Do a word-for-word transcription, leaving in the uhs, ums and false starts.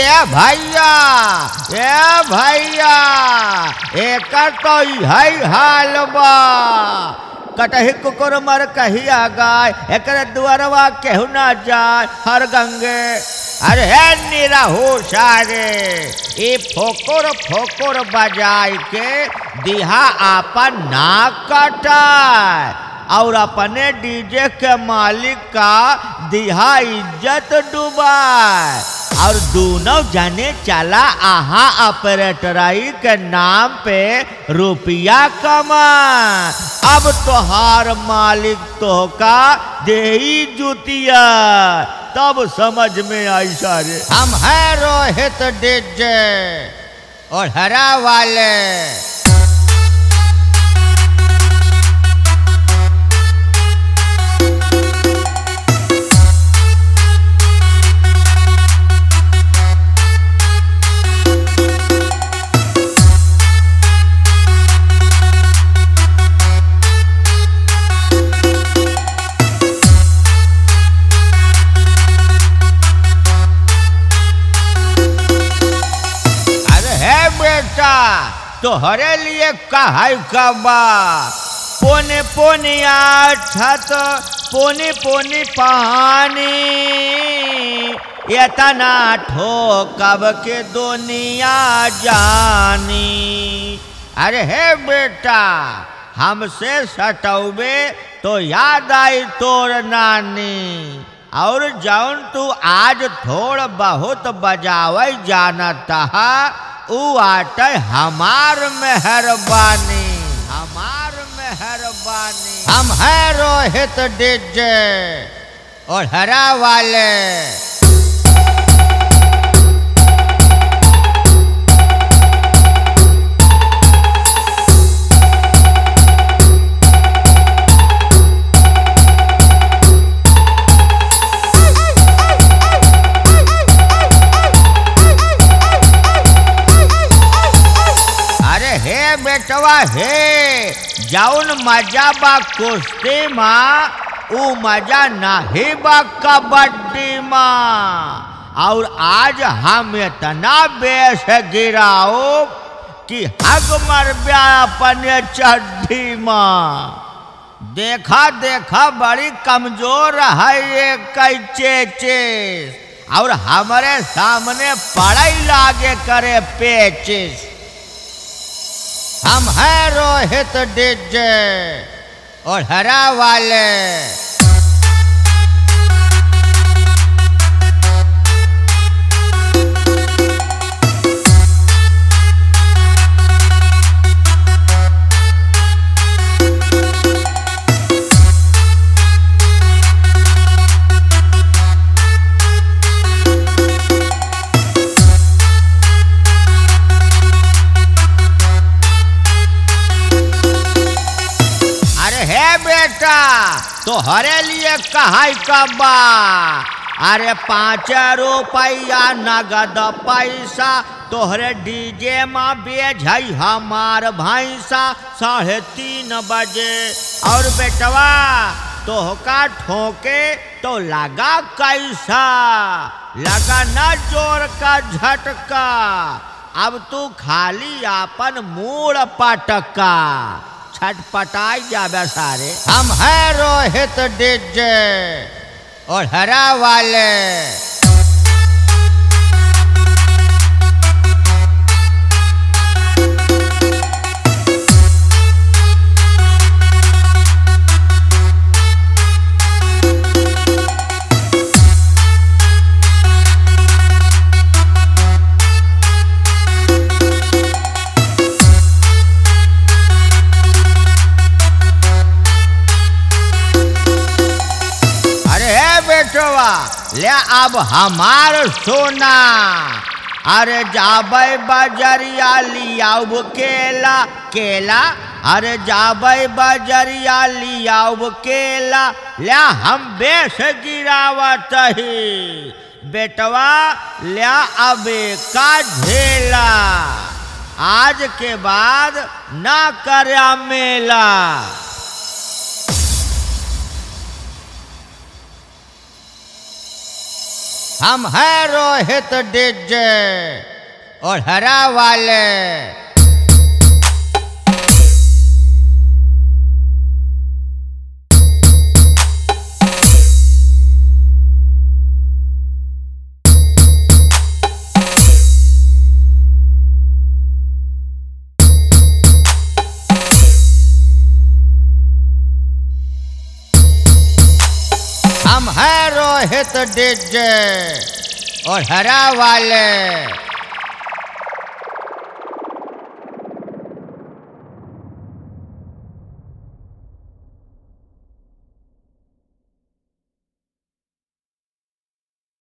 ए भैया ए भैया एकर तो यही हाल बा। कटही कुकुर मर कहिया गाय, एक दुआरवा केहू ना जाय हर गंगे। अरे हे निराहू सारे ई फोकुर फोकुर बजाई के दिहा आपन नाक कटाय और अपने डीजे के मालिक का दिहा इज्जत डुबाए और दोनों जाने चला आहा ऑपरेटराई के नाम पे रुपया कमा। अब तोहार मालिक तो का देही जुतिया तब समझ में आई सारे। हम है रोहित डीजे और हरा वाले। तोहरे लिए कहाई कबा पोने पोने छत पोने पोने पानी इतना ठोकब के दुनिया जानी। अरे हे बेटा हमसे सटौबे तो याद आई तोर नानी और जौन तू आज थोड़ बहुत बजावे जानता उ आटे हमार मेहरबानी हमार मेहरबानी। हम है रोहित डीजे और हरा वाले। बेटवा हे जौन मजा बा कुश्ती माँ उ मजा नहीं बा कबड्डी माँ। और आज हम इतना बेस गिराओ कि हग मर ब्या अपने चड्डी माँ। देखा देखा बड़ी कमजोर है ये कैचे और हमारे सामने पढ़ाई लागे करे पेचिस। हम है रोहित डीजे और हरा वाले। तोहरे लिए कहाई कबा अरे पाँच रुपया नगद पैसा तोहरे डीजे माँ बेच हमार भैंसा साढ़े तीन बजे। और बेटवा तोहका ठोके तो लगा कैसा लगा न जोर का झटका। अब तू खाली अपन मूड पटका छटपटाई जाबे सारे। हम है रोहित डीजे और हरा वाले। ले अब हमार सोना अरे जाबे बजरिया लियाब केला केला अरे जाबे बजरिया लियाब केला ले हम बेस गिरावत ही बेटवा ले अबे का झेला आज के बाद ना करया मेला। हम हैं रोहित डीजे और हरा वाले। हम हैं रोहित डीजे और हरा वाले।